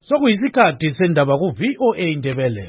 Sokuyisikhathi sendaba ku VOA Indebele.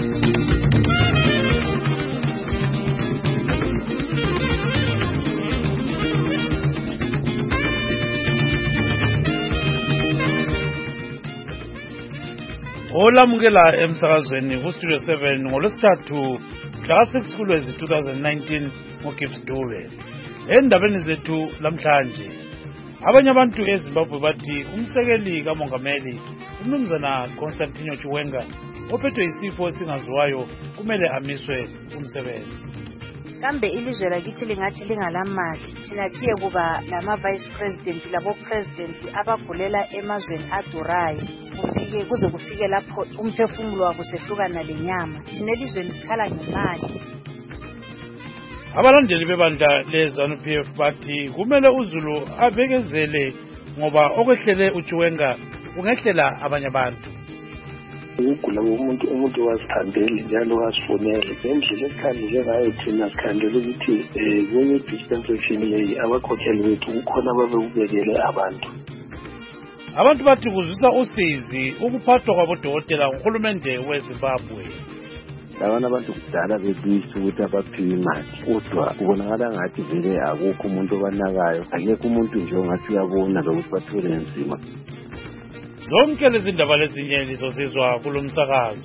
Olamukela emsakazweni ku Studio 7 ngolwesithathu mhla 6 kuLwezi 2019 ngoGibbs Dube. Endabeni zethu lamhlanje, abanye abantu eZimbabwe bathi umsekeli kamongameli uMnumzana Constantino Chiwenga ophethwe isifo esingaziwayo kumele amiswe umsebenzi. Kambe ilizwe lakithi lingathi lingalamali, thina siye kuba lama vice president labo president abagulela emazweni adurayo kuze kufike lapho umphefumulo wabo sehlukana lenyama. Thina elizweni sikhala ngemali. Abalandeli bebandla leZANU-PF bathi kumele uZulu abekezele ngoba okwehlele uChiwenga kungehlela abanye abantu. Ukugula umuntu wasithandeli njalo wasifonele ngendlela esikhandele ngayo thina sikhandele ukuthi kwenye dispensation leyi abakhokheli bethu kukhona ababekubekele abantu bathi kuzwisa usizi ukuphathwa kwabodokotela nguhulumende weZimbabwe. Labana abantu kudala bebisa ukuthi abaphiwe imali kodwa kubonakala ngathi vele akukho umuntu obanakayo, akekho umuntu nje ongathi uyabona lokuthi bathole nzima. Zonke lezi ndaba lezinye lizozizwa kulo msakazo.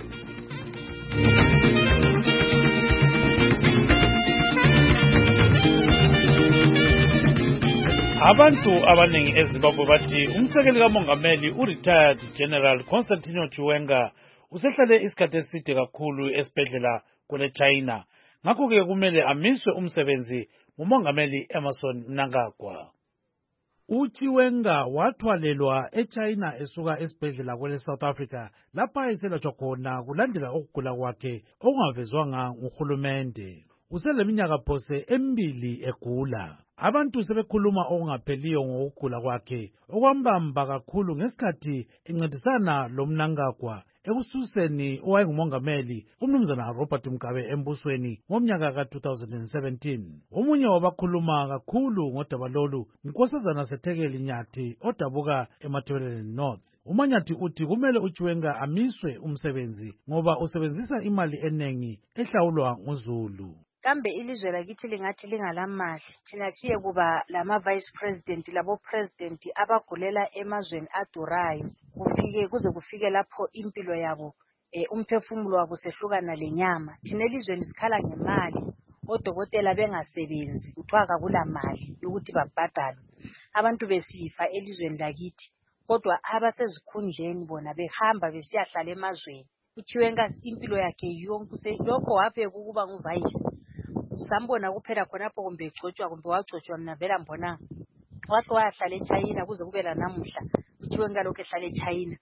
Abantu abaningi eZimbabwe bathi umsekeli kamongameli u-retired General Constantino Chiwenga usehlale isikhathi eside kakhulu esibhedlela kule China. Ngakho-ke kumele amiswe umsebenzi ngumongameli Emmerson Mnangagwa. uChiwenga wathwalelwa eChina esuka esibhedlela kwele South Africa lapha eselatshwa khona kulandela ukugula kwakhe okungavezwanga nguhulumende. Useleminyaka phose emibili egula. Abantu sebekhuluma okungapheliyo ngokugula kwakhe okwambamba kakhulu ngesikhathi encedisana loMnangagwa ekususeni owayengumongameli uMnumzana Robert Mugabe embusweni ngomnyaka ka-2017. Omunye wabakhuluma kakhulu ngodaba lolu uNkosazana Sethekeli Nyathi odabuka eMathebeleni North. uManyathi uthi kumele uChiwenga amiswe umsebenzi ngoba usebenzisa imali enengi ehlawulwa nguZulu. Kambe ilizwe lakithi lingathi lingalamali, thina siye kuba lama vice president labo president abagulela emazweni adurayo kuze kufike lapho impilo yabo umphefumulo wabo sehlukana lenyama. Thina elizweni sikhala ngemali, odokotela bengasebenzi kuthiwa akula mali yokuthi babhadalwe. Abantu besifa elizweni lakithi kodwa abasezikhundleni bona behamba besiyahlala emazweni. uChiwenga impilo yakhe yonke lokho wafika ukuba nguvice. Sambona kuphela khonapho kumbe egcotshwa kumbe wagcotshwa, mina vela mbona wahle wayahlala eChina kuze kube lanamuhla uChiwenga lokhu ehlala eChina.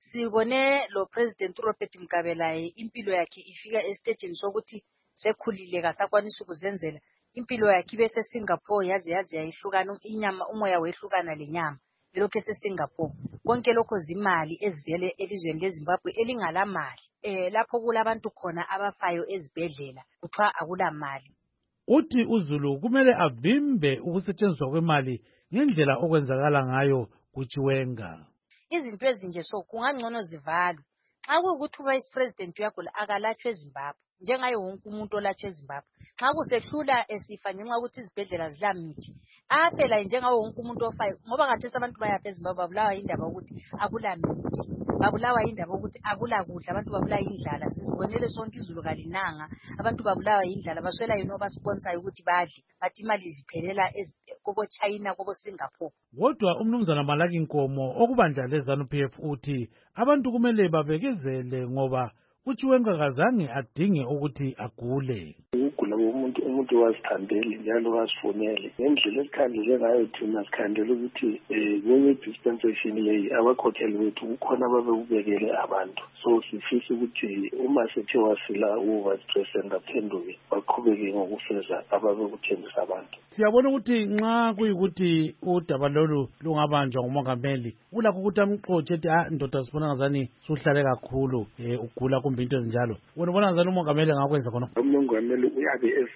Sibone lo president Robert Mugabe laye impilo yakhe ifika esitejini sokuthi sekhulile kasakwanisa ukuzenzela. Impilo yakhe ibe seSingapore yaze yayihlukana inyama, umoya wehlukana lenyama lokho eseSingapore. Konke lokho zimali ezivele elizweni leZimbabwe elingalamali. Lapho kulabantu khona abafayo ezibhedlela kuthiwa akula mali. Uthi uZulu kumele avimbe ukusetshenziswa kwemali ngendlela okwenzakala ngayo kuChiwenga. Izinto ezinje kungangcono zivalwe. Xa kuyukuthi vice president uyagula akalatshwe eZimbabwe njengaye wonke umuntu olatshwe eZimbabwe. Xa kusehlula esifa ngenxa ukuthi izibhedlela zilamithi, aphela njengawo wonke umuntu ofayo, ngoba ngathesi abantu bayafa eZimbabwe babulawa indaba ukuthi akula mithi, babulawa indaba ukuthi akula kudla, abantu babulawa indlala. Sizibonele sonke izulu kalinanga, abantu babulawa indlala, baswela yini obasponsayo ukuthi badle, bathi imali ziphelela kobo China kobo Singapore. Kodwa uMnumzana Malaki Nkomo okubandla leZANU-PF uthi abantu kumele babekezele ngoba uChiwenga kazange adinge ukuthi agule. Ukugula umuntu wasithandeli njalo wasifonele ngendlela esikhandele ngayo thina sikhandele ukuthi kwenye dispensation leyi abakhokheli bethu kukhona ababekubekele abantu. So sifisa ukuthi uma sethe wasila uvice president aphenduke baqhubeke ngokufeza ababekuthembisa abantu. Siyabona ukuthi nxa kuyikuthi udaba lolu lungabanjwa ngumongameli ulakho ukuthi amxotshe ethi ndoda sibona ngazani suhlale kakhulu ugula kumbe into ezinjalo. Wena ubona ngazani umongameli angakwenza khona? Umongameli uyabe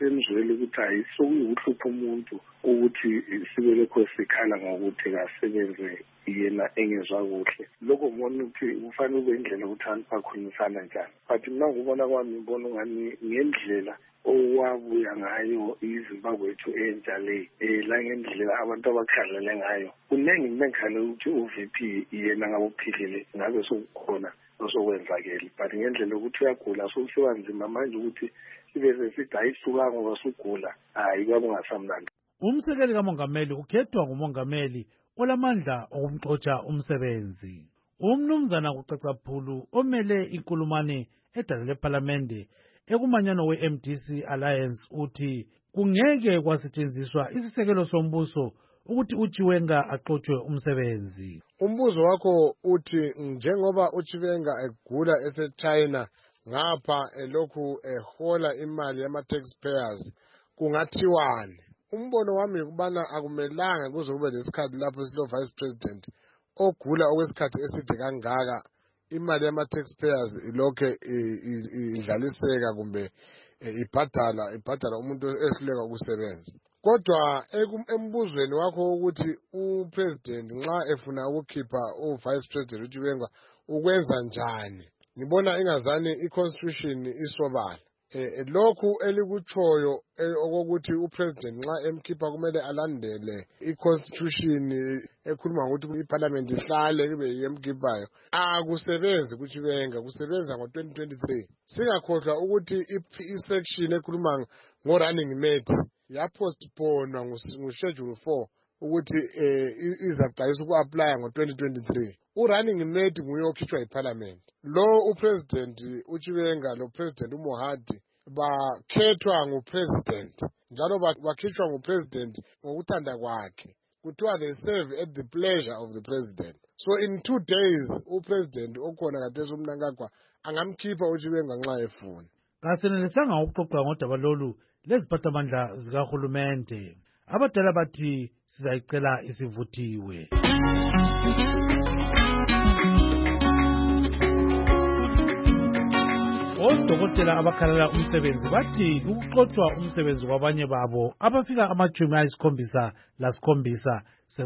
semzwele ukuthi hayi sokuhlupha umuntu ukuthi sibelekho sikhala ngokuthi kasebenze yena engezwa kuhle. Lokho ngibona ukuthi kufanele kube indlela ukuthi abantu bakhulumisana njani. But mina ngibona kwami ngibona ngani ngendlela owabuya ngayo iZimbabwe yethu entsha le la ngendlela abantu abakhalele ngayo kuningi mengikhale ukuthi uVP yena ngabophilile ngabe sokukhona osokwenzakela but ngendlela ukuthi uyagula sokusiba nzima manje ukuthi sibe sithi ayisuka ngoba sugula hayi kwabe ngasamnandi. Umsekeli kamongameli ukhethwa ngumongameli olamandla okumxotsha umsebenzi. Umnumzana kucacaphulu omele inkulumane edala leParlamente ekumanyano we-MDC Alliance uthi kungeke kwasetshenziswa isisekelo sombuso ukuthi uChiwenga axotshe umsebenzi. Umbuzo wakho uthi njengoba uChiwenga egula eseChina ngapha elokhu ehola imali yama-taxpayers kungathiwani? Umbono wami ukubana akumelanga kuze kube lesikhathi lapho silo-vice president ogula okwesikhathi eside kangaka imali yama-taxpayers ilokhe idlaliseka kumbe ibhadala umuntu ehluleka ukusebenza. Kodwa embuzweni wakho ukuthi upresident nxa efuna ukukhipha uvice president uChiwenga ukwenza njani, ngibona ingazani iconstitution isobala. Lokhu elikutshoyo okokuthi upresident nxa emkhipha kumele alandele iconstitution ekhuluma ngokuthi iparliament ihlale kube yemkhiphayo akusebenzi kuChiwenga, kusebenza ngo-2023. Singakhohlwa ukuthi isection ekhuluma ngo-running mate yapostponwa nguschedule 4 ukuthi izaqalisa uku-aplya ngo-2023. U-running mate nguye okhitshwa yiparliament. Lo upresident uChiwenga lo president uMohadi bakhethwa ngupresident njalo bakhitshwa ngupresident ngokuthanda kwakhe. Kuthiwa they serve at the pleasure of the president. So in 2 days upresident okhona kathesi uMnangagwa angamkhipha uChiwenga nxa efuna. Kasenelisanga ukuxoxa ngodaba lolu leziphathamandla zikahulumende. Abadala bathi sizayicela isivuthiwe. Odokotela abakhalela umsebenzi bathi ukuxotswa umsebenzi kwabanye babo abafika ama-77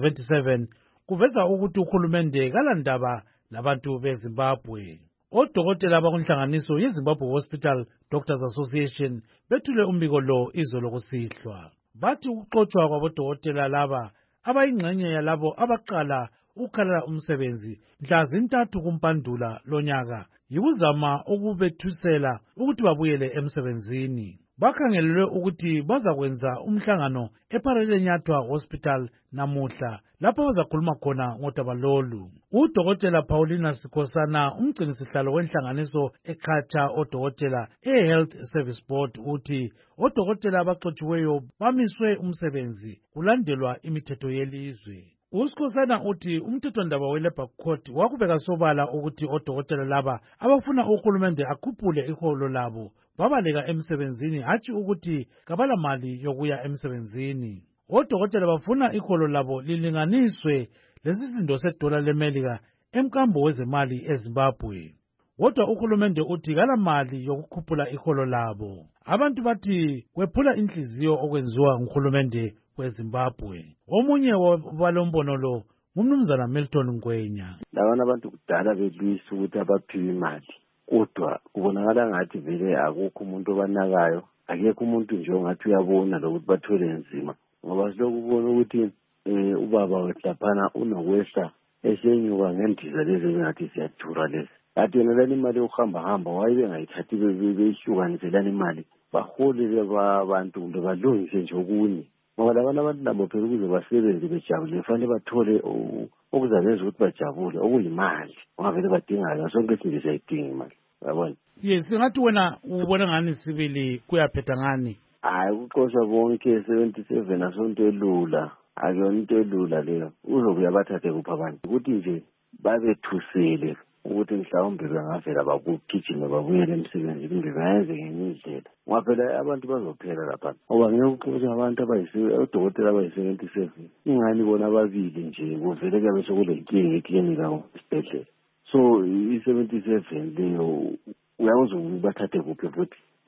77 kuveza ukuthi uhulumende kalandaba labantu beZimbabwe. Odokotela abakunhlanganiso yeZimbabwe Hospital Doctors Association bethule umbiko lo izolo kusihlwa. Bathi ukuxotswa kwabodokotela laba abayingxenye yalabo abaqala ukukhalela umsebenzi mhla zintathu kuMpandula lonyaka yikuzama ukubethusela ukuthi babuyele emsebenzini. Bakhangelelwe ukuthi bazakwenza umhlangano ePhalenyatwa Hospital namuhla lapho bazakhuluma khona ngodaba lolu. Udokotela Paulina Sikhosana umgcinisihlalo wenhlanganiso ekhatha odokotela eHealth Service Board uthi odokotela abaxotshiweyo bamiswe umsebenzi kulandelwa imithetho yelizwe. Usikhosana uthi umthethwandaba weLabour Court wakubeka sobala ukuthi odokotela laba abafuna uhulumende akhuphule iholo labo babaleka emsebenzini hatshi ukuthi kabala mali yokuya emsebenzini. Odokotela bafuna iholo labo lilinganiswe lesisindo sedola leMelika emkambo wezemali eZimbabwe. Kodwa uhulumende uthi kala mali yokukhuphula iholo labo. Abantu bathi kwephula inhliziyo okwenziwa nguhulumende weZimbabwe. Omunye walombono lo ngumnumzana Milton Ngwenya. Labana abantu kudala belwisa ukuthi abaphiwe imali. Kodwa kubonakala ngathi vele akukho umuntu obanakayo, akekho umuntu nje ongathi uyabona lokuthi bathwele nzima. Ngoba silokubona ukuthi ubaba wehlaphana unokwehla esenyuka ngendiza lezi engathi siyathura lezi. Kanti yena lani imali yokuhamba wayibe ngayithathi beyihlukanisela imali baholele abantu kumbe balungise nje okunye. Ngoba labana abantu nabo phela ukuze basebenze bejabule fanele bathole okuzabenza ukuthi bajabule okuyimali. Ungavele badinga sonke isinto siyayidinga imali. Yabona? Yes, singathi wena ubona ngani sibili kuyaphetha ngani? Hayi ukuxoshwa bonke 77 asonto elula. Akuyona into elula leyo. Uzobuya bathathe kupha abantu. Ukuthi nje babethusele ukuthi mhlawumbe bengavela bakugijima babuyele emsebenzini kumbe bayenze ngenye indlela. Ngaphela abantu bazophela lapha. Ngoba ngeke uxotshe abantu odokotela abayi-77. Ingani bona ababili nje kuvele kuyabe sekulenkinga eklinika esibhedlela. So i-77 leyo uyakuze bathathe kuphi futhi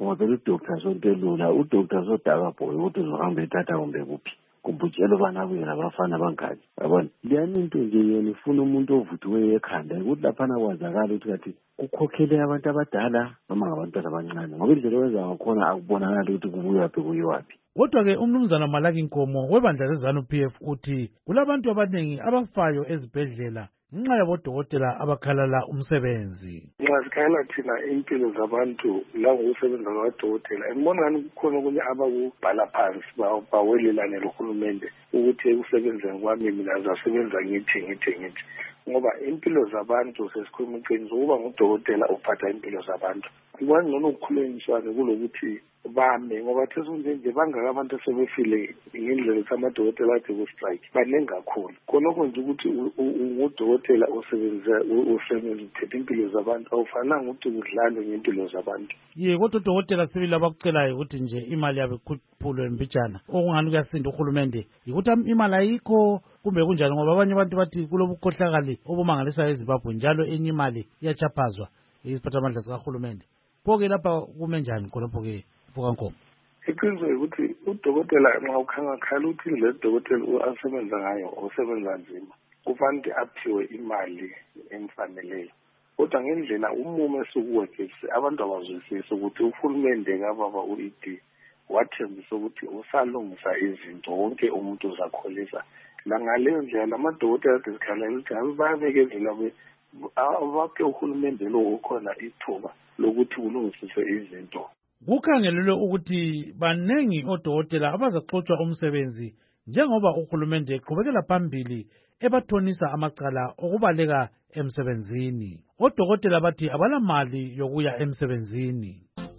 ungavele uDr Sontelula uDr Sodakabhoyi ukuthi uzohamba ethatha kumbe kuphi kumbe utshela ubana kuye nabafana bangaki yabona liyani into nje yena ifuna umuntu ovuthiweyo ekhanda ukuthi laphana kwazakala ukuthi kathi kukhokhele abantu abadala noma ngabantwana abancane ngoba indlela owenza ngakhona akubonakali ukuthi kubuyaphi kuyiwaphi. Kodwa-ke umnumzana Malaki Nkomo webandla leZANU-PF uthi kulabantu abaningi abafayo ezibhedlela ngenxa yabodokotela abakhalala umsebenzi. Nxa sikhala thina impilo zabantu la ngokusebenza kwamadokotela ngibona ngani kukhona okunye abakubhala phansi bawelelane lohulumende ukuthi ekusebenzeni kwami mina zasebenza ngithi ngoba impilo zabantu sesikhuluma iqiniso ukuba ngudokotela uphatha impilo zabantu kwangcono ukukhulunyiswane kulokuthi bame ngoba nje bangaka abantu asebefile ngendlela zamadokotela athi ku-strike baningi kakhulu khonokho nje ukuthi ungudokotela usebenza uphethe impilo zabantu awufananga ukuthi udlale ngempilo zabantu. Kodwa odokotela sibili abakucelayo ukuthi nje imali yabo ikhuphulwe mbijana okungani kuyasinda uhulumende yikuthi imali ayikho kumbe kunjalo ngoba abanye abantu bathi kulobukhohlakali obumangalisayo eZimbabwe njalo enye imali iyachaphazwa iziphathamandla zikahulumende. Pho-ke lapha kume njani khonapho-ke Vukankomo? Iqiniso ukuthi udokotela nxa ukhangakhali ukuthi indlela udokotela asebenza ngayo osebenza nzima kufanele aphiwe imali emfaneleyo kodwa ngendlela umumo esukuwekesi abantu abazwisisi ukuthi uhulumende kababa u-ED wathembisa ukuthi usalungisa izinto wonke umuntu uzakholisa la ngaleyo ndlela lamadokotela asikhalela ukuthi bayabekezela abaphe uhulumende lo ukhona ithuba lokuthi kulungisiswe izinto. Kukhangelelwe ukuthi banengi odokotela abazaxotsha umsebenzi njengoba uhulumende eqhubekela phambili ebathonisa amacala okubaleka emsebenzini. Odokotela bathi abalamali yokuya emsebenzini.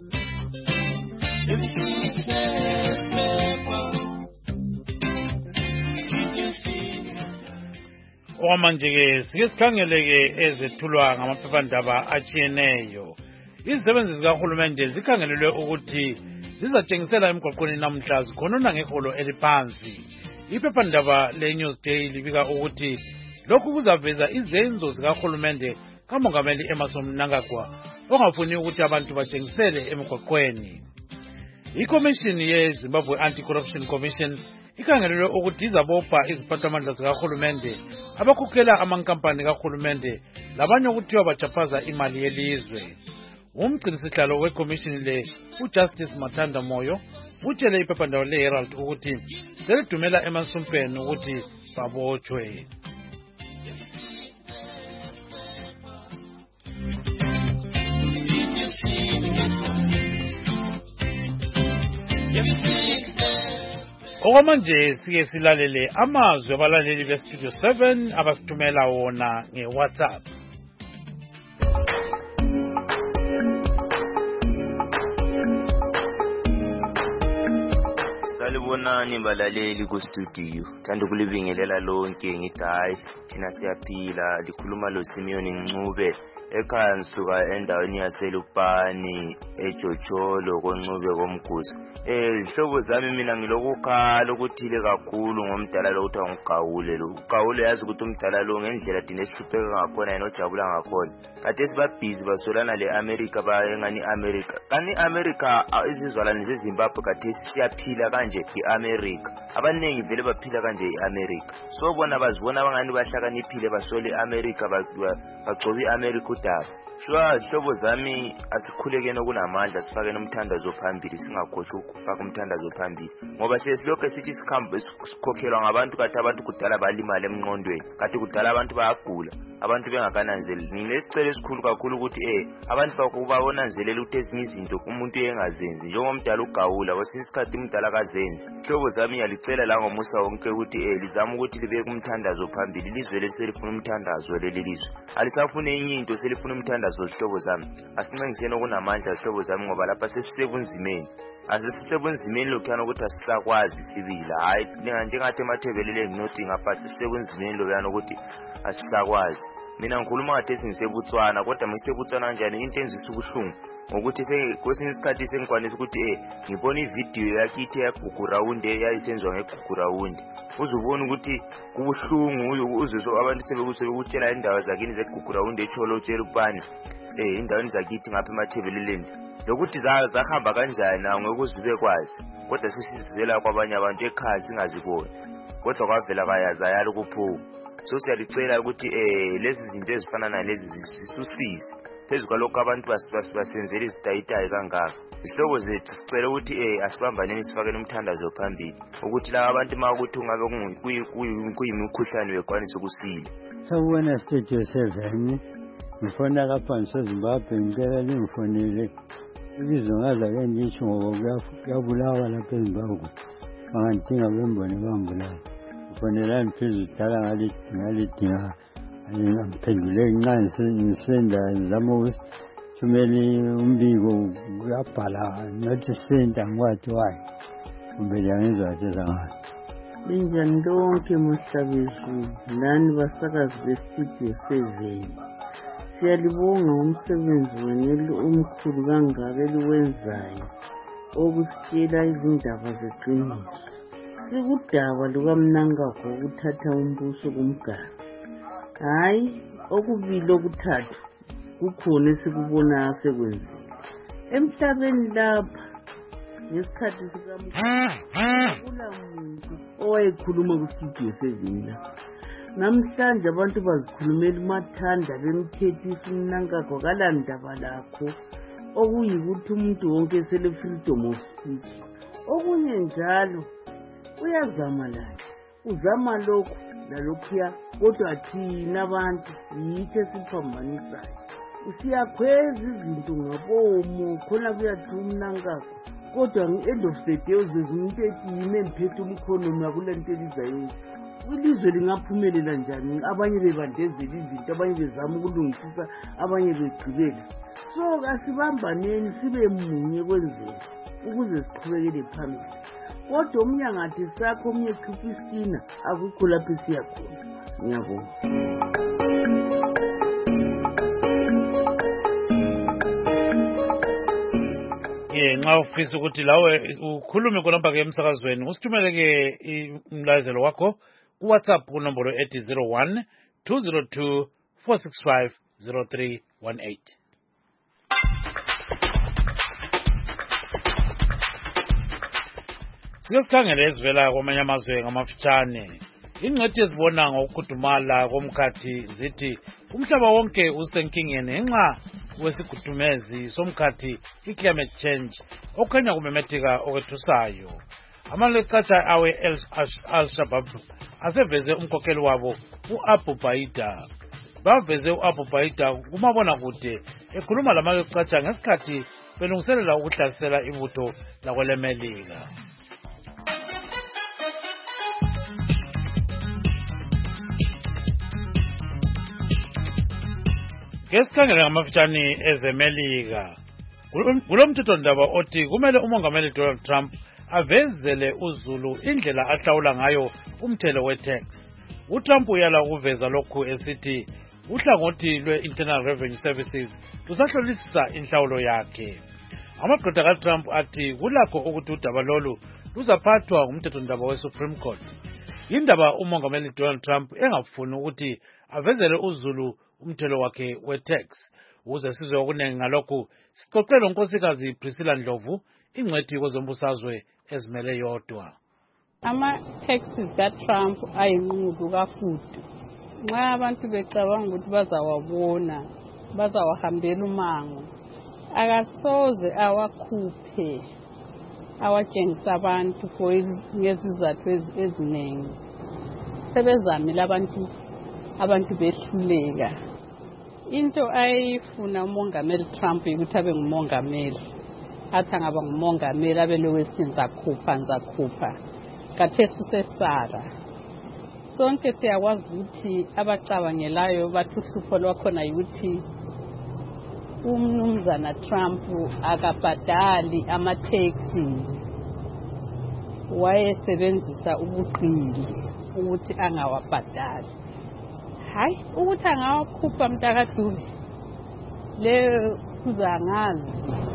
Okwamanje-ke sike sikhangeleke ezethulwa ngamaphephandaba atshiyeneyo. Izisebenzi zikahulumende zikhangelelwe ukuthi zizatshengisela emgwaqweni namhla zikhonona ngeholo eliphansi. Iphephandaba leNewsday libika ukuthi lokhu kuzaveza izenzo zikahulumende kamongameli Emmerson Mnangagwa ongafuni ukuthi abantu batshengisele emgwaqweni. Ikomishini yeZimbabwe Anti-Corruption Commission ikhangelelwe ukuthi izabopha iziphathamandla zikahulumende abakhokhela amankampani kahulumende labanye okuthiwa bachaphaza imali yelizwe. Umgcinisihlalo wekomishini le uJustice Mathanda Moyo utshele iphephandaba leHerald ukuthi selidumela emansumpeni ukuthi babotshwe. Okwamanje sike silalele amazwi abalaleli beStudio 7 abasithumela wona ngeWhatsApp. Salibonani balaleli ku studio. Thanda ukulibingelela lonke ngithi hayi thina siyaphila. Likhuluma lo Simeon Ncube ekhaya ngisuka endaweni yaseLupani eJoJolo koNcube komguzo. Ihlobo zami mina ngilokukhala ukuthile kakhulu ngomdala lo uthi ngigawule lo. Ugawule yazi ukuthi umdala lo ngendlela thina esihlupheka ngakhona yena ojabula ngakhona. Kade siba busy basolana leAmerica bayengani America. Kani America izizwalane zeZimbabwe kade siyaphila kanje iAmerica. Abanengi vele baphila kanje iAmerica. So bona bazibona abangani bahlakaniphile basole iAmerica bagcoba iAmerica udaba. Hlobo zami asikhulekene kunamandla sifake nomthandazo phambili singakhohlwa ukufaka umthandazo phambili ngoba sesilokho sithi sikhambe sikhokhelwa ngabantu kade abantu kudala balimala emngqondweni kade kudala abantu bayagula abantu bengakananzeleli. Nginesicelo esikhulu kakhulu ukuthi abantu bakubabonanzelela ukuthi ezinye izinto umuntu engazenzi njengomdala ugawula kwesinye isikhathi umdala akazenzi. Hlobo zami yalicela la ngomusa wonke ukuthi lizama ukuthi libeke umthandazo phambili. Ilizwe leselifuna umthandazo leli lizwe alisafune enye into selifuna umthandazo. Hlobo zami asincengiseni okunamandla hlobo zami ngoba lapha sesisebunzimeni asisebunzimeni lokuthana ukuthi asisakwazi sibila hayi njengathi emathebelele nginothi ngapha sesisebunzimeni lokuthana ukuthi asisakwazi. Mina ngikhuluma ngathi singisebutswana kodwa ngisebutswana kanjani into enzisa ubuhlungu ngokuthi kwesinye isikhathi sengikwanisa ukuthi ngibona ividiyo yakithi yagugurawundi eyayisenziwa ngegugurawundi uzubona ukuthi kubuhlungu uzwe abantu sebekutshela indaba zakini zegugurawundi eCholo eLupani indaweni zakithi ngapha emathebeleleni lokuthi zahamba kanjani angeke bekwazi kodwa sisizela kwabanye abantu ekhaya singaziboni kodwa kwavela bayazayala kuphuma so siyalicela ukuthi lezi zinto ezifana nalezi zisusize phezu kwalokho abantu basenzela izitayitayi kangaka isihlobo zethu sicela ukuthi asibambaneni sifakele umthandazo phambili ukuthi laba abantu makuthi ungabe kuyimikhuhlane bekwanisa ukusila. Sawubona Studio 7 ngifona lapha ngiseZimbabwe ngicela ningifonele ibizo ngaza ke ngisho ngoba kuyabulawa lapha eZimbabwe bangadinga bembone bambulawa ngifonelani phezulu dala ngalidinga ngiphendule ngincane ngisenda ngizama ukuthumela umbiko uyabhala nathi senda ngwathi wayi kumbe ngiyangizwa sezangazi linjani lonke mhlabezulu nani basakazi bestudio 7 siyalibonga umsebenzi wenu omkhulu kangaka eliwenzayo okusitshela izindaba zeqiniso sikudaba lukamnankagwa ukuthatha umbuso kumgaba hayi okubili okuthathu kukhona esikubonayo sekwenzile emhlabeni lapha ngesikhathi sikamukhula muntu owayekhuluma kustudio 7 la namhlanje abantu bazikhulumela umathanda bemthethisa umnankagwa kalandaba lakho okuyikuthi umuntu wonke sele freedom of speech okunye njalo uyazama laye uzama lokhu lalokhuya kodwa thina abantu yitho esiphambanisayo usiyakhweza izinto ngabomo khona kuyathi umnankagwa kodwa end of the day uzeze umuntu ethi yime mphethe umkhonomi yakule nto elizayo ilizwe lingaphumelela njani abanye bebandezela izinto abanye bezama ukulungisisa abanye begqibela so kasibambaneni sibe munye kwenzela ukuze siqhubekele phambili kodwa omunye angathi sakho omunye khipha iskina akukho lapho siyakhona ngiyabonga. Nxa ufisa ukuthi lawe ukhulume khonapha ke emsakazweni usithumele ke umlayezelo wakho kuWhatsApp kunombolo ethi 01 202 465 0318. Siyosikhangela ezivela kwamanye amazwe ngamafitshane. Ingcwethi ezibona ngokukhudumala komkhathi zithi umhlaba wonke usenkingeni ngenxa wesigudumezi somkhathi i-climate change okhanya kumemetheka okwethusayo. Amaleqhatsha awe Al-Shabaab aseveze umkhokheli wabo u-Abu Baida. Baveze u-Abu Baida kumabonakude ekhuluma lamaleqhatsha ngesikhathi belungiselela ukuhlasela ibutho lakwelemelika. Ngesikhangela ngamafitshane ezemelika kulomthethondaba othi kumele umongameli Donald Trump avezele uzulu indlela ahlawula ngayo umthelo we-tax. uTrump uyala ukuveza lokhu esithi uhlangothi lwe-Internal Revenue Services lusahlolisisa inhlawulo yakhe. Amagqwetha kaTrump athi kulakho ukuthi udaba lolu luzaphathwa ngumthethondaba we-Supreme Court. Indaba umongameli Donald Trump engafuni ukuthi avezele uzulu umthelo wakhe we-tax. Ukuze sizwe okunengi ngalokhu siqoqele unkosikazi Priscilla Ndlovu ingcwethi kwezombusazwe ezimele yodwa. Ama-taxes kaTrump ayinqubo kafudu. Nxa abantu becabanga ukuthi bazawabona bazawahambela umango akasoze awakhuphe awatshengisa abantu ngezizathu eziningi. Sebezamile abantu behluleka. Into ayifuna umongameli Trump ukuthi abe ngumongameli. Athi angaba ngumongameli abele wesini nzakhupha. Kathesi usesara. Sonke siyakwazi ukuthi abacabangelayo bathi uhlupho lwakhona ukuthi umnumzana Trump akabhadali ama-taxes. Wayesebenzisa ubuqili ukuthi angawabhadali. Hayi ukuthi angawakhupha mntakaDube le kuzangazi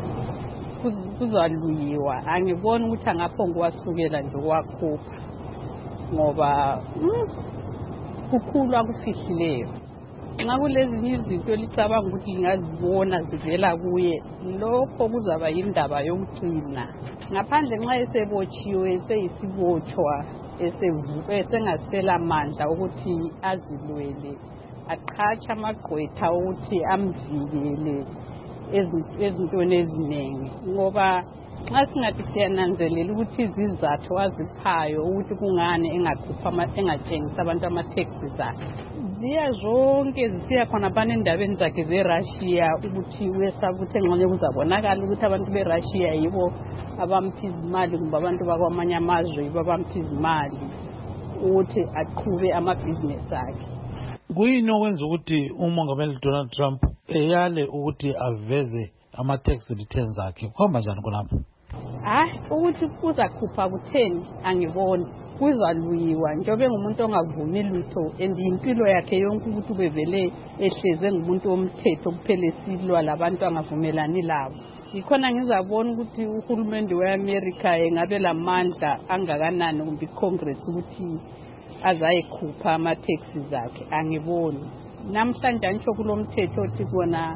kuzaluyiwa angiboni ukuthi angaphonga kwasukela nje kwakhupha ngoba kukhulu akufihlileyo. nxa kulezinye izinto licabanga ukuthi lingazibona zivela kuye, lokho kuzaba yindaba yokucina. Ngaphandle nxa esebotshiwe eseyisibotshwa esengasela mandla ukuthi azilwele, aqhatsha amagqwetha ukuthi amvikele ezintweni eziningi. Ngoba nxa singathi siyananzelela ukuthi izizathu aziphayo ukuthi kungani engatshengisa abantu ama-taxes akhe, ziya zonke zisiya khonaphana endabeni zakhe ze-Russia, ukuthi uyesaba ukuthi engxenye kuzabonakala ukuthi abantu be-Russia yibo abampha izimali kumbe abantu bakwamanye amazwe yibo abampha izimali ukuthi aqhube amabhizinesi akhe. Kuyini okwenza ukuthi umongameli Donald Trump eyale ukuthi aveze ama-tax returns akhe? Kuhamba njani khonapho? Ukuthi uzakhupha kutheni angiboni, kuzalwiwa njengoba ngumuntu ongavumi lutho and impilo yakhe yonke ukuthi ubevele ehleze ngumuntu womthetho kuphela silwa labantu angavumelani labo. Yikhona ngizabona ukuthi uhulumende we-America engabe lamandla angakanani kumbe iCongress ukuthi azayikhupha ama-taxes akhe, angiboni. Namhlanje angisho kulomthetho othi kona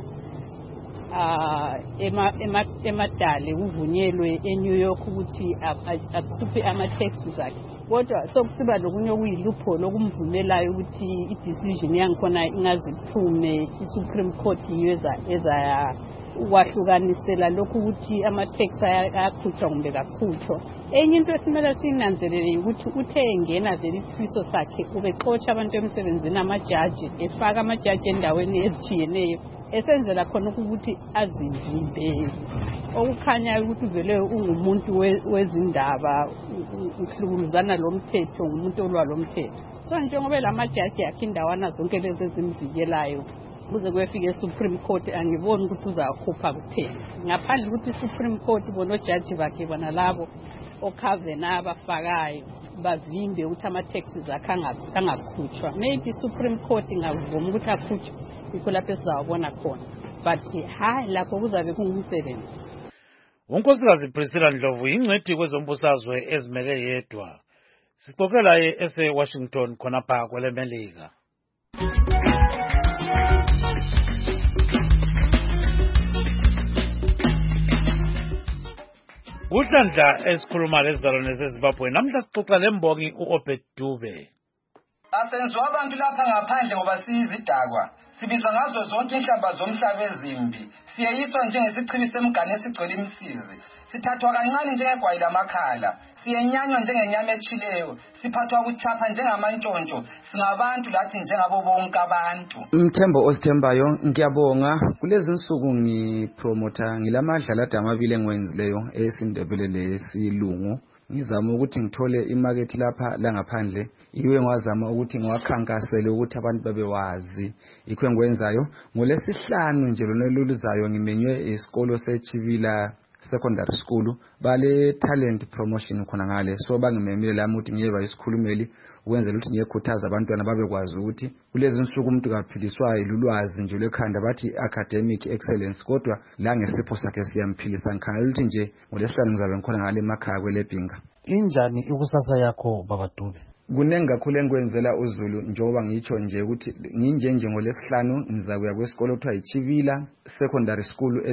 emadale uvunyelwe eNew York ukuthi akhuphe ama-taxes akhe, kodwa sokusiba lokunye okuyilupholo okumvumelayo ukuthi i-decision yangikhona ingaziphume i-Supreme Court yiyo ukwahlukanisela lokhu ukuthi ama-tax ayakhutshwa kumbe kakhutshwa. Enye into esimele siyinanzelele ukuthi uthe engena vele isifiso sakhe ubexotsha abantu emsebenzini amajaji, efaka amajaji endaweni ezitshiyeneyo, esenzela khona ukuthi azivimbe, okukhanya ukuthi vele ungumuntu wezindaba, uhlukuluzana lomthetho, ngumuntu olwa lomthetho. So njengoba lamajaji akhe indawana zonke lezi ezimvikelayo kuze kuyefika eSupreme Court, angiboni ukuthi uzakhupha kutheni. Ngaphandle ukuthi iSupreme Court bona ojaji bakhe bona labo okhavena abafakayo bavimbe ukuthi ama-taxes akhe angakhutshwa. Maybe iSupreme Court ingavuma ukuthi akhutshwe, yikho lapho esizawabona khona, but lapho kuzabe kungumsebenzi. uNkosikazi Priscilla Ndlovu ingcwethi kwezombusazwe ezimele yedwa. Sixoxela ese-Washington khonapha kweleMelika. Kuhlandla esikhuluma lezizalwane zeZimbabwe, namhla sixoxa lembongi u-Obed Dube. Asenziwa abantu lapha ngaphandle ngoba siyizidakwa, sibizwa ngazo zonke inhlamba zomhlaba ezimbi, siyeyiswa njengesichibi semgane esigcwele imisizi, sithathwa kancane njengegwayi lamakhala, siyenyanywa njengenyama etshileyo, siphathwa kuchapha njengamantshontsho, singabantu lathi njengabo bonke abantu. Mthembo osithembayo, ngiyabonga. Kulezi nsuku ngipromota ngilamadlala amabili engiwenzileyo esindebele lesilungu. Ngizama ukuthi ngithole imarket lapha la ngaphandle, iwe ngwazama ukuthi ngiwakhankasele ukuthi abantu babewazi. Ikho engikwenzayo ngolesihlanu nje lonoluzayo ngimenywe isikolo seChivila Secondary School bale talent promotion khona ngale, so bangimemile lami ukuthi ngiyeba isikhulumeli ukwenzela ukuthi ngiyekhuthaza abantwana babekwazi ukuthi kulezi nsuku umuntu kaphiliswa ilulwazi nje lekhanda bathi academic excellence, kodwa la ngesipho sakhe siyamphilisa. Ngikhangela ukuthi nje ngolesihlanu ngizabe ngikhona ngale emakhaya kweleBhinga. Injani ikusasa yakho Baba Dube? Kunengi kakhulu engikwenzela uZulu, njengoba ngitsho nje ukuthi nginje ngolesihlanu ngizakuya kwesikolo kuthiwa iChivila Secondary School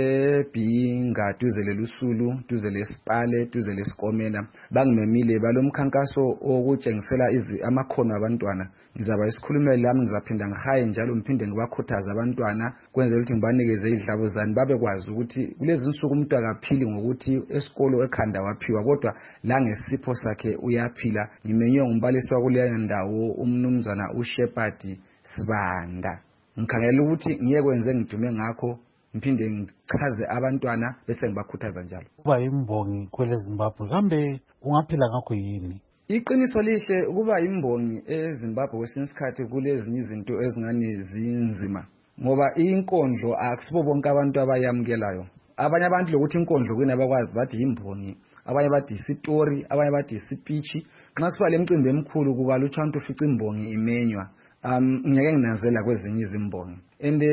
esiseBhinga duze leLusulu duze leSipale duze leSikomela. Bangimemile balomkhankaso okutshengisela amakhono abantwana. Ngizaba isikhulumeli lami, ngizaphinda ngihaye njalo ngiphinde ngibakhuthaza abantwana kwenzela ukuthi ngibanikeze idlabo zani babekwazi ukuthi kulezi nsuku umuntu akaphili ngokuthi esikolo ekhanda waphiwa, kodwa la ngesipho sakhe uyaphila. Ngimenywe ngumbalisi wakuleyo ndawo umnumzana uShepherd Sibanda. Ngikhangela ukuthi ngiyekwenze ngidume ngakho ngiphinde ngichaze abantwana bese ngibakhuthaza njalo. Kuba imbongi kweleZimbabwe kambe ungaphila ngakho yini? Iqiniso lihle ukuba imbongi eZimbabwe kwesinye isikhathi kulezinye izinto ezingani zinzima, ngoba inkondlo akusibo bonke abantu abayamukelayo. Abanye abantu lokuthi inkondlo kuyina bakwazi bathi imbongi, abanye bathi isitori, abanye bathi ispeech. Nxa kusiba lemicimbi emikhulu kuba lutsha abantu ufica imbongi imenywa. Ngiyake nginanzela kwezinye izimbongi, and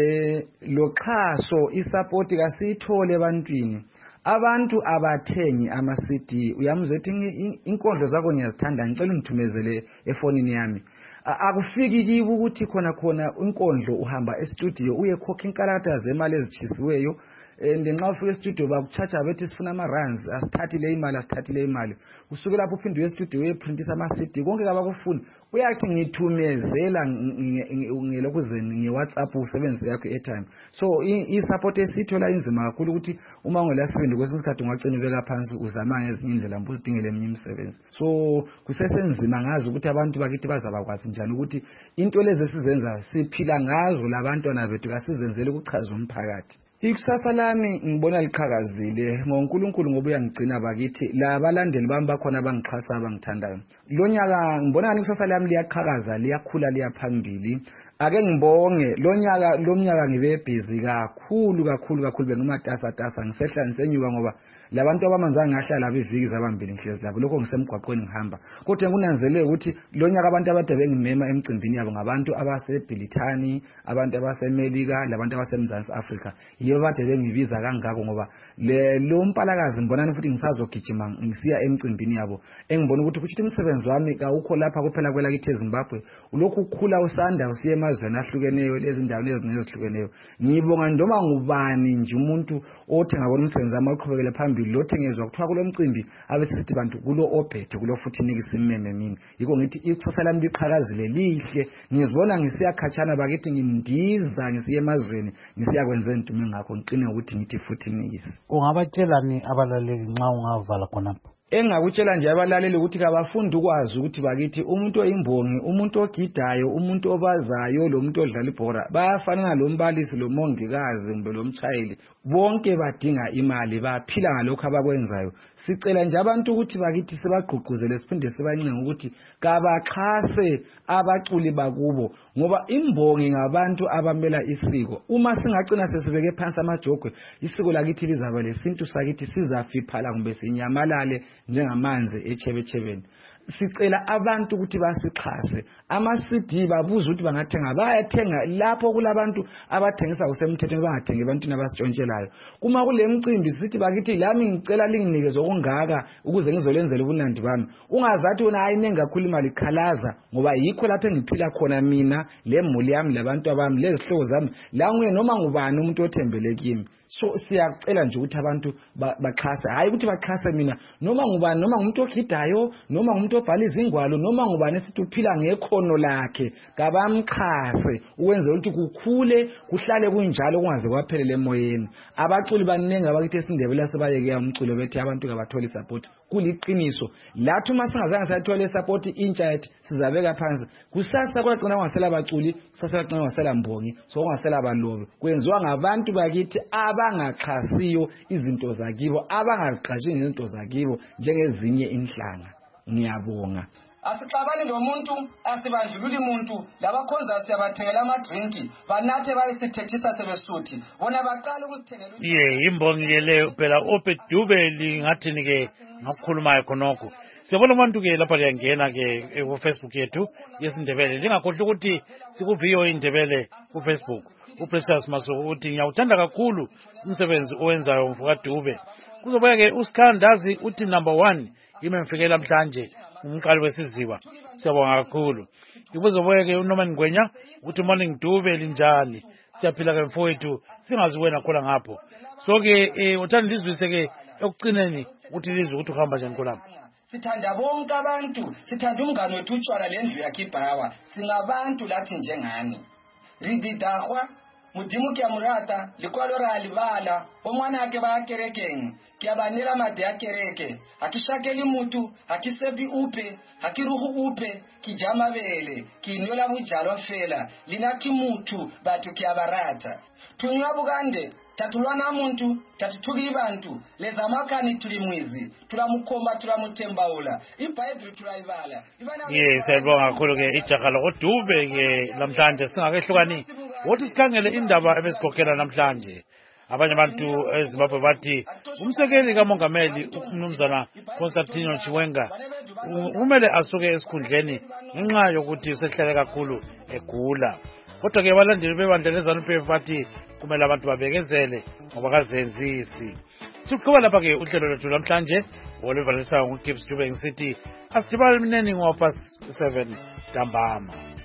lo xhaso isupport kasiyithole ebantwini. Abantu abathengi ama-CD, uyamuzwa ethi inkondlo zakho ngiyazithanda, ngicela ungithumezele efonini yami. akufiki kibo ukuthi khona inkondlo uhamba e-studio uyekhokha inkalata zemali ezitshisiweyo and nxa ufika e-studio bakuchacha bethi sifuna ama-runs asithathi le imali usuke lapho uphinde uye-studio uyeprintisa ama-CD konke kabakufuni uyathi ngithumezela ngelokuze nge-WhatsApp usebenzise yakho airtime. So i-support esithola inzima kakhulu ukuthi uma ngolasibindi kwesinye isikhathi ungagcina ubeka phansi uzama ngezinye indlela mbe uzidingele eminye imisebenzi. So kusesenzima ngazi ukuthi abantu bakithi bazabakwazi njani ukuthi into lezi esizenza siphila ngazo labantwana bethu kasizenzele ukuchaza umphakathi. Ikusasa lami ngibona liqhakazile ngoNkulunkulu ngoba uyangigcina bakithi labalandeli bami bakhona abangixhasa abangithandayo. Lo nyaka ngibona ikusasa lami liyaqhakaza liyakhula liyaphambili. Ake ngibonge lo mnyaka ngibe busy kakhulu bengumatasa ngisehla ngisenyuka ngoba labantu abamanzanga ngahlala beviki zabambili ngihlezi labo lokho ngisemgwaqweni ngihamba. Kodwa ngunanzelele ukuthi lo nyaka abantu abade bengimema emcimbini yabo ngabantu abaseBrithani, abantu abaseMelika, labantu abaseMzansi Afrika. Yibo bade bengibiza kangako ngoba lo mpalakazi ngibonani futhi ngisazogijima ngisiya emcimbini yabo. Engibona ukuthi kuthi umsebenzi wami awukho lapha kuphela kwelakithi eZimbabwe. Ulokhu ukhula usanda usiye emazweni ahlukeneyo lezindawo ezihlukeneyo. Ngibonga noma ngubani nje umuntu othi ngabona umsebenzi wami uqhubekele phambili lothengezwa kuthiwa kulo mcimbi abesithi bantu kulo ophethe kulo futhi nikisa imeme mina. Yiko ngithi ikusasa lami liqhakazile lihle ngizibona ngisiya khatshana bakithi ngindiza ngisiye emazweni ngisiya kwenza into ngakho ngiqine ukuthi ngithi futhi nikisa. Ungabatshelani abalaleli nxa ungavala khonapho? Engakutshela nje abalaleli ukuthi kabafunda ukwazi ukuthi bakithi umuntu oyimbongi, umuntu ogidayo, umuntu obazayo, lo muntu odlala ibhora bayafanana lo mbalisi, lo mongikazi kumbe lo mchayeli, bonke badinga imali, baphila ngalokho abakwenzayo. Sicela nje abantu ukuthi bakithi sebagqugquzele siphinde sibancenga ukuthi kabaxhase abaculi bakubo ngoba imbongi ngabantu abamela isiko. Uma singagcina sesibeke phansi amajogwe isiko lakithi lizaba lesintu sakithi sizafiphala kumbe sinyamalale njengamanzi echebechebeni. Sicela abantu ukuthi basixhase. Ama-CD babuza ukuthi bangathenga, bayathenga lapho kulabantu abathengisa kusemthethweni bangathengi ebantwini abasitshontshelanayo. Kuma kule mcimbi sithi bakithi lami ngicela linginikeze okungaka ukuze ngizolenzela ubunandi bami. Ungazathi wena ayine ngakhulu imali khalaza ngoba yikho lapho engiphila khona mina lemuli yami labantu abami lezihlobo zami la nguye noma ngubani umuntu othembele kimi. So siyacela nje ukuthi abantu baxhase, hayi ukuthi baxhase mina noma ngubani, noma ngumuntu ogidayo, noma ngumuntu obhala izingwalo, noma ngubani esithi uphila ngekhono lakhe, kabamxhase uwenze ukuthi kukhule kuhlale kunjalo kungaze kwaphelele emoyeni. Abaculi baningi abakithi esindebela sebayeke umculo bethi abantu kabathola support. Kuliqiniso lathi uma singazange sayithola support intsha yathi sizabeka phansi. Kusasa kwagcina kungasela abaculi, kusasa kwagcina kungasela mbongi, so kungasela abalobi. Kwenziwa ngabantu bakithi abangaxhasiyo izinto zakibo, abangaziqhashi izinto zakibo njengezinye inhlanga. Ngiyabonga. Asixabani nomuntu, asibandlululi umuntu, labakhonza siyabathengela amadrinki, banathe bayisithethisa sebesuthi. Bona baqala ukusithengela. Imbongi leyo phela Opet Dube lingathini ke ngakukhulumayo khonokho. Siyabona abantu ke lapha liyangena ke ku Facebook yethu yesindebele. Lingakhohlwa ukuthi sikuviyo indebele ku Facebook. uPrecious Masuku uthi ngiyawuthanda kakhulu umsebenzi owenzayo mfuka Dube. Kuzobuya ke uSkhandazi uthi number 1 imemfikela namhlanje umqali wesiziba. Siyabonga kakhulu. Kuzobuya ke uNorman Ngwenya uthi morning Dube linjani? Siyaphila ke mfowethu singazi wena khona ngapho. So ke uthanda lizwise ke ekucineni uthi lizwe ukuthi uhamba njani khona. Sithanda bonke abantu, sithanda umngane wethu uTshwala lendlu yakhe iBhawa. Singabantu lathi njengani. Rididahwa Mudimu kia murata, likwalo ra libala, omwana ake ba kerekeng, kia banela made ya kereke, akishakeli mutu, akisebi upe, akiruhu upe, kijama vele, kinyola mwijalo fela, linaki mutu, batu kia barata. Tunywa bugande, tatulwana muntu, tatutugi bantu, leza makani tulimwizi, tulamukomba tulamutembaula, iBhayibheli tulayivala. Siyabonga kakhulu ke ijakala kodube ke namhlanje singakehlukani. Wothi sikhangele indaba ebesikhokhela namhlanje. Abanye abantu eZimbabwe bathi umsekeli kamongameli uMnumzana Constantino Chiwenga umele asuke esikhundleni ngenxa yokuthi usehlele kakhulu egula. Kodwa ke abalandeli bebandla leZANU-PF bathi kumele abantu babekezele ngoba kazenzisi. Siqhubeka lapha ke uhlelo lwethu namhlanje oluvaliswa nguGibbs Dube ngisithi asidibane emneni ngo-7 ntambama.